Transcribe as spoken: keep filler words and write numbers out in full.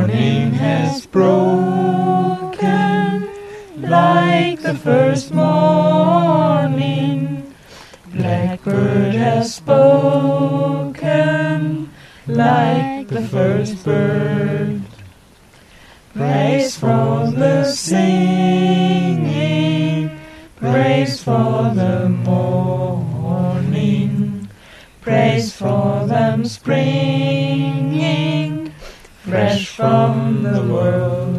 morning has broken like the first morning. Blackbird has spoken like the first bird. Praise for the singing, praise for the morning, praise for them springing fresh from the world.